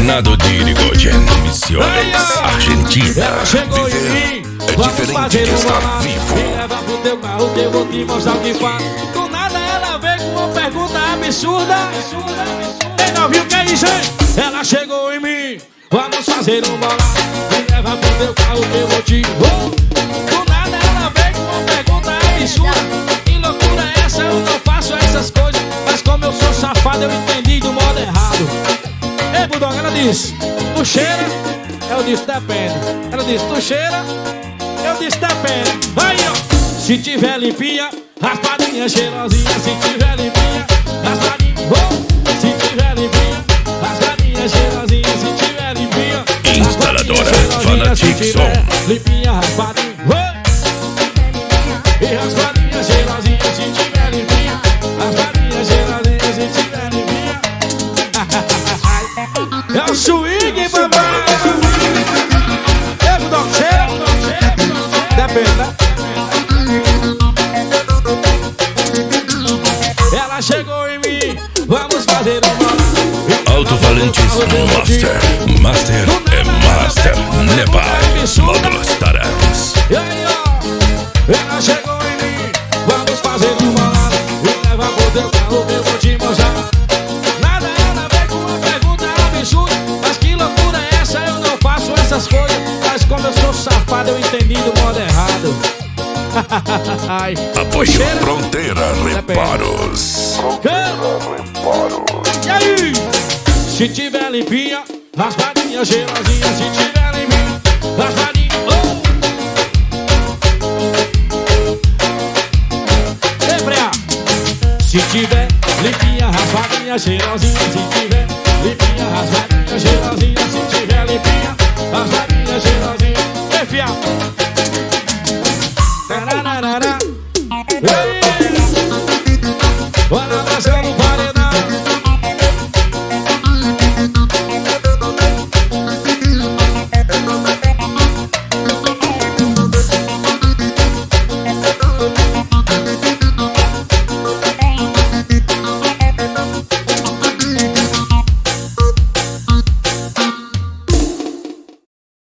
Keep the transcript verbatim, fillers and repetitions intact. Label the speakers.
Speaker 1: Renato de Irigoyen, Misiones, Argentina.
Speaker 2: Ela chegou em mim,
Speaker 1: É diferente de estar vivo.
Speaker 2: Me leva pro teu carro que eu vou te mostrar o que faz. Do nada ela veio com uma pergunta absurda. Quem não viu que é isso, hein? Ela chegou em mim, vamos fazer um bolão. Me leva pro teu carro que eu vou te... Oh! Do nada ela veio com uma pergunta absurda. Que loucura é essa? Eu não faço essas coisas. Mas como eu sou safado, eu entendi do modo errado. Ei, Bulldog, ela disse, tu cheira? Eu disse, depende. Ela disse, tu cheira? Eu disse, depende. Vai, ó. Se tiver limpinha, raspadinha, cheirosinha. Se tiver limpinha, raspadinha. Oh. Se tiver limpinha, raspadinha, cheirosinha. Se tiver limpinha,
Speaker 1: Instaladora Fanatixon.
Speaker 2: Limpinha, raspadinha. Oh. E raspadinha, cheirosinha. Se tiver limpinha, raspadinha, cheirosinha. Se tiver limpinha. É o swing, papai. É o Doc cheira? Depende, né? Ela chegou em mim, vamos fazer uma...
Speaker 1: Alto Valentes Master. Master é Master. Nebai. Módulos Tarans.
Speaker 2: E aí, ó. Ela chegou em mim, vamos fazer um bolado. E leva pro teu carro que eu vou te mostrar. Nada, ela vem com uma pergunta absurda. Mas que loucura é essa? Eu não faço essas coisas. Mas como eu sou safado, eu entendi do modo errado. Ai,
Speaker 1: Apoio
Speaker 2: cheira?
Speaker 1: Fronteira Reparos.
Speaker 2: E aí? Se tiver limpinha, raspadinha, cheirosinha. Se tiver limpinha, raspadinha. Oh! Ei, Freia. Se tiver limpinha, raspadinha, cheirosinha. Se